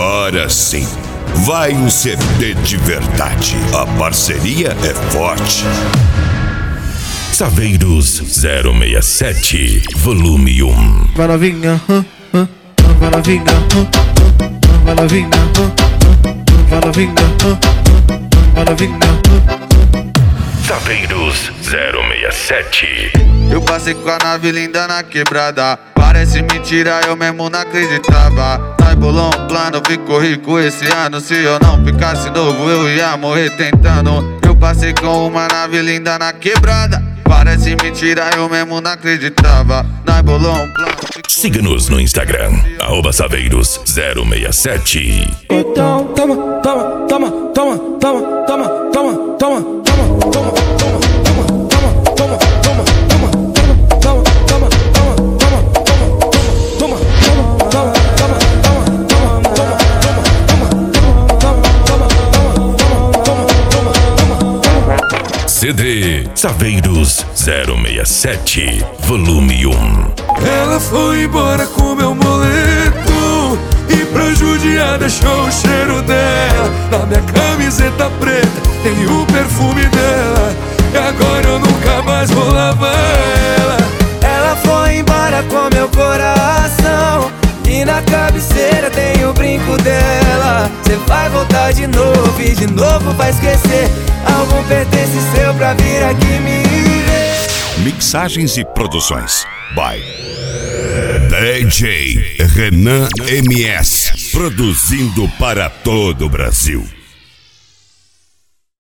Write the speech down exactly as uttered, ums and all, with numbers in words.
Agora sim, vai um C D de verdade. A parceria é forte. Saveiros zero seis sete, volume um. Vai novinha, uh, uh, uh, vai novinha, uh, uh, uh, vai novinha, uh, uh, vai novinha, uh, uh, vai novinha. Uh. Saveiros zero seis sete. Eu passei com a nave linda na quebrada. Parece mentira, eu mesmo não acreditava. Nós bolou um plano, ficou rico esse ano. Se eu não ficasse novo, eu ia morrer tentando. Eu passei com uma nave linda na quebrada. Parece mentira, eu mesmo não acreditava. Nós bolou um plano. Siga-nos no Instagram, arroba Saveiros zero seis sete. Então, toma, toma, toma, toma, toma, toma, toma, toma, toma, toma, toma, toma. C D Saveiros zero seis sete, volume um. Ela foi embora com meu boleto e pra judiar deixou o cheiro dela. Na minha camiseta preta tem o perfume dela. E agora eu nunca mais vou lavar ela. Ela foi embora com meu coração e na cabeceira tem o brinco dela. Cê vai voltar de novo e de novo vai esquecer algum pertence seu pra vir aqui me ver. Mixagens e produções by D J Renan M S, produzindo para todo o Brasil.